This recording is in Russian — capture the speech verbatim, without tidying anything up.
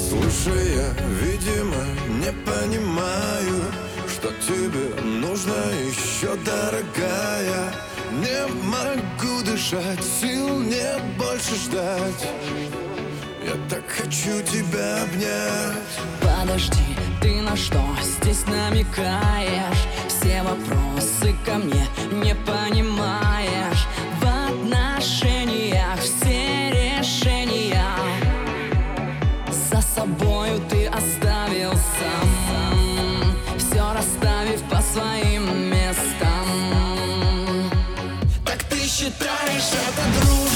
Слушай, я, видимо, не понимаю, что тебе нужно еще, дорогая. Не могу дышать, сил нет больше ждать. Я так хочу тебя обнять. Подожди, ты на что здесь намекаешь? Все вопросы ко мне не понимаешь. В отношениях все решения за собою ты оставил сам, все расставив по своим местам. Так ты считаешь это дружбой?